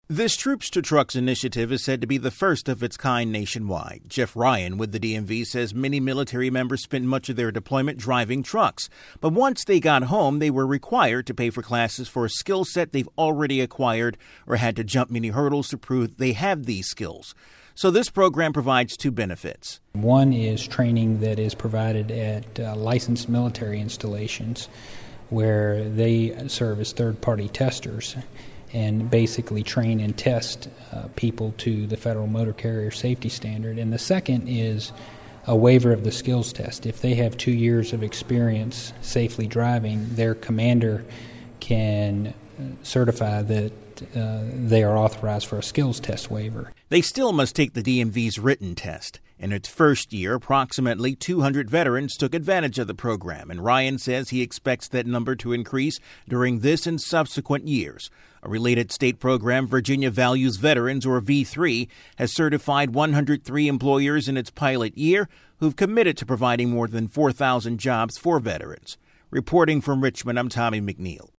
This Troops to Trucks initiative is said to be the first of its kind nationwide. Jeff Ryan with the DMV says many military members spent much of their deployment driving trucks. But once they got home, they were required to pay for classes for a skill set they've already acquired or had to jump many hurdles to prove they have these skills. So this program provides two benefits. One is training that is provided at licensed military installations where they serve as third-party testers and basically train and test people to the Federal Motor Carrier Safety Standard. And the second is a waiver of the skills test. If they have 2 years of experience safely driving, their commander can certify that they are authorized for a skills test waiver. They still must take the DMV's written test. In its first year, approximately 200 veterans took advantage of the program, and Ryan says he expects that number to increase during this and subsequent years. A related state program, Virginia Values Veterans, or V3, has certified 103 employers in its pilot year who've committed to providing more than 4,000 jobs for veterans. Reporting from Richmond, I'm Tommy McNeil.